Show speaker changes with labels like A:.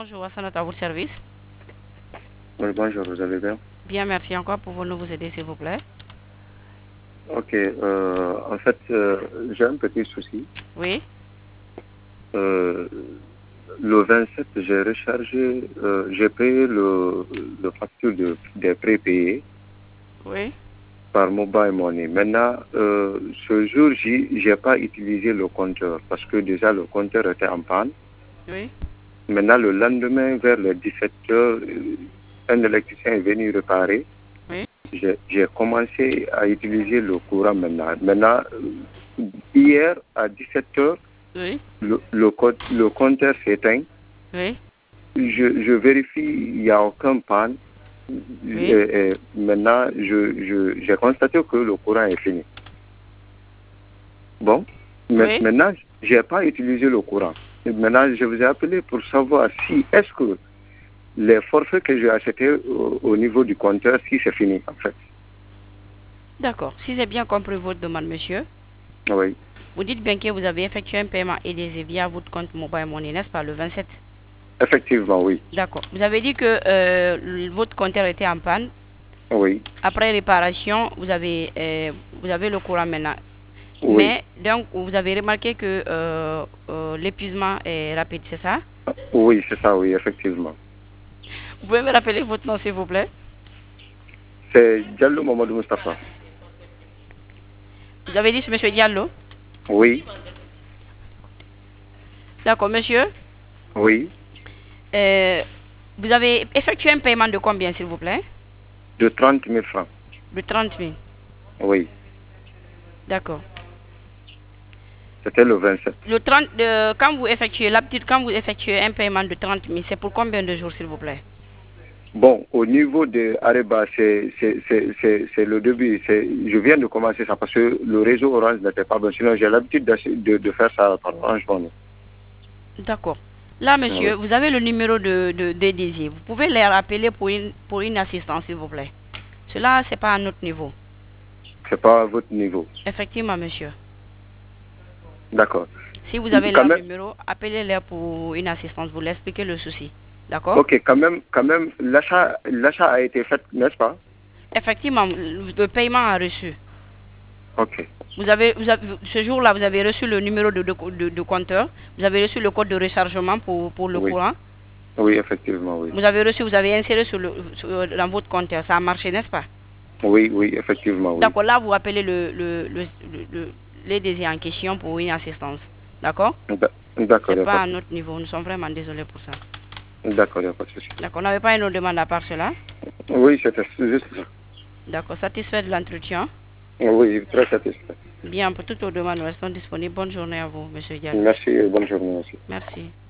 A: Bonjour, Hassan, à votre service.
B: Oui, bonjour, vous allez bien?
A: Bien, merci encore. Pouvons-nous vous aider, s'il vous plaît?
B: Ok, en fait, j'ai un petit souci.
A: Oui,
B: Euh, le 27, j'ai rechargé, j'ai payé le facture des prépayés
A: oui,
B: par Mobile Money. Maintenant, ce jour, j'ai pas utilisé le compteur parce que déjà le compteur était en panne.
A: oui.
B: Maintenant, le lendemain, vers les 17 heures, un électricien est venu réparer.
A: Oui.
B: J'ai commencé à utiliser le courant maintenant. Maintenant, hier à 17 heures,
A: Oui,
B: le compteur s'éteint.
A: oui,
B: Je vérifie, il n'y a aucun panne.
A: oui.
B: Maintenant, j'ai constaté que le courant est fini. Bon,
A: Oui.
B: maintenant, je n'ai pas utilisé le courant. Et maintenant, je vous ai appelé pour savoir si, est-ce que les forfaits que j'ai achetés au niveau du compteur, si c'est fini, en fait.
A: D'accord. Si j'ai bien compris votre demande, monsieur,
B: Oui,
A: vous dites bien que vous avez effectué un paiement EDC via votre compte Mobile Money, n'est-ce pas, le 27?
B: effectivement, oui.
A: D'accord. Vous avez dit que votre compteur était en panne.
B: Oui,
A: Après réparation, vous avez le courant maintenant.
B: oui.
A: Mais, donc, vous avez remarqué que l'épuisement est rapide, c'est ça?
B: Oui, c'est ça, oui, effectivement.
A: Vous pouvez me rappeler votre nom, s'il vous plaît?
B: C'est Diallo Mamadou Mustafa.
A: Vous avez dit, monsieur Diallo?
B: Oui,
A: D'accord, monsieur.
B: oui,
A: Euh, vous avez effectué un paiement de combien, s'il vous plaît?
B: de 30 000 francs.
A: De 30 000.
B: Oui,
A: D'accord.
B: c'était le 27.
A: Quand vous effectuez un paiement de 30 000, c'est pour combien de jours, s'il vous plaît?
B: Bon, au niveau de Areba, c'est le début. Je viens de commencer ça parce que le réseau Orange n'était pas bon. Sinon, j'ai l'habitude de faire ça par Orange Money.
A: D'accord. Là, monsieur,
B: Oui.
A: vous avez le numéro de DDG. Vous pouvez les rappeler pour une assistance, s'il vous plaît. Cela, c'est pas à notre niveau.
B: C'est pas à votre niveau.
A: Effectivement, monsieur.
B: D'accord.
A: Si vous avez
B: Quand
A: leur
B: même,
A: numéro, appelez-les pour une assistance. Vous leur expliquez le souci. D'accord?
B: ok, quand même, l'achat a été fait, n'est-ce pas?
A: Effectivement, le paiement a reçu.
B: Ok,
A: Ce jour-là, vous avez reçu le numéro de compteur. Vous avez reçu le code de rechargement pour le
B: oui,
A: courant.
B: oui, effectivement, oui.
A: Vous avez inséré dans votre compteur. Ça a marché, n'est-ce pas?
B: Oui, oui, effectivement, oui.
A: D'accord, là, vous appelez les désirs en question pour une assistance. D'accord?
B: D'accord, il
A: C'est
B: n'y a pas
A: pas
B: de
A: à
B: souci.
A: notre niveau. Nous sommes vraiment désolés pour ça.
B: D'accord, il n'y a pas de souci.
A: D'accord, on n'avait pas une autre demande à part cela.
B: Oui, c'était juste ça.
A: D'accord, satisfait de l'entretien.
B: Oui, très satisfait.
A: Bien, pour toutes vos demandes, nous restons disponibles. Bonne journée à vous, monsieur Diallo.
B: Merci et bonne journée aussi.
A: Merci.